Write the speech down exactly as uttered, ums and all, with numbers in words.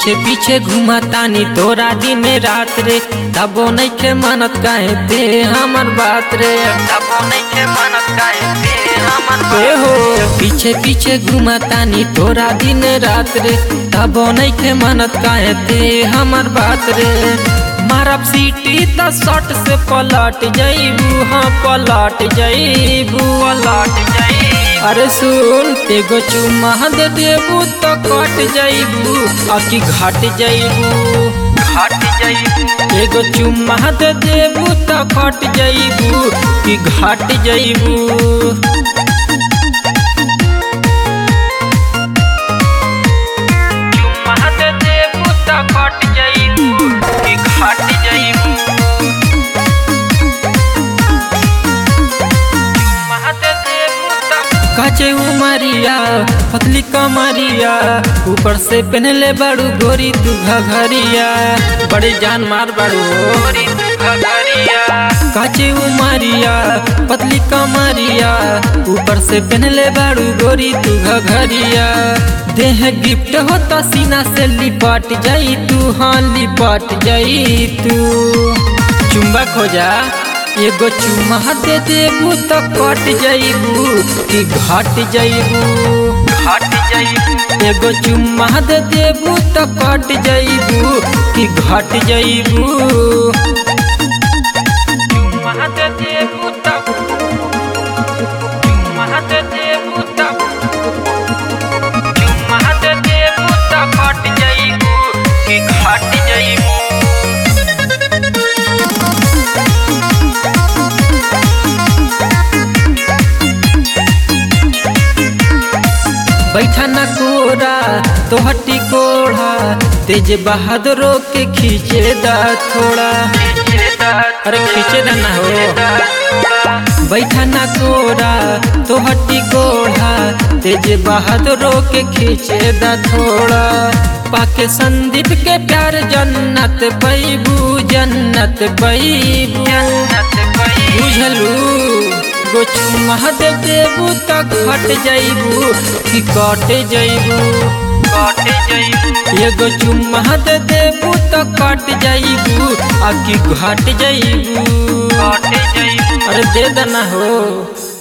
पीछे पीछे घुमा तानी तोरा दिन रात रे, तबो नइखे मानत काहे ते हमर बात रे, तबो नइखे मानत काहे ते हमर बात हो। पीछे पीछे घुमा तानी तोरा दिन रात रे, तबो नइखे मानत काहे ते हमर बात रे। मारब सीटी त शॉट से पलट जाइबू, हाँ पलट जाइबू, पलट जाइबू। अरे सुन एगो चुम्मा दे देबू तो कट जाइबू, आकि घाट जाइबू, घाट जाइबू। एगो चुम्मा दे देबू तो कट जाइबू, कि घाट जाइबू। चुम्मा दे देबू तो कट जाइबू, कि घाट जाइबू। काचे उमरिया पतली कमरिया, ऊपर से पहनले बड़ू गोरी तू घघरिया, बड़े जान मार बड़ू गोरी तू घघरिया। काचे उमरिया पतली कमरिया, ऊपर से पहनले बड़ू गोरी तू घघरिया। देह गिफ्ट होता सीना से लिपट जाई तू, हाँ लिपट जाई तू। चुम्बा खोजा एगो चुम्मा दे देबू तो कट जाइबू, कि घाट जाइबू, घाट जाइबू। एगो चुम्मा दे देबू तो कट जाइबू, कि घाट जाइबू। चुम्मा दे देबू तो चुम्मा दे देबू तो चुम्मा दे देबू तो कट जाइबू, कि घाट जाइबू। बैठा न कोरा तो हटी कोढ़ा, तेज बहादुरो के खींचे दा थोड़ा, अरे खींचे दा ना हो। बैठा न कोरा तो हटी कोढ़ा, तेज बहादुरो के खींचे दा थोड़ा। पाके संदीप के प्यार जन्नत पैबू, जन्नत पैबू, बुझलू। गो चुम्मा दे देबू तो घट जाइबू, कि कट जाइबू, कट जाइबू। एगो चुम्मा दे देबू तो कट जाइबू, आ कि घट जाइबू, घट जाइबू। अरे दे देना हो।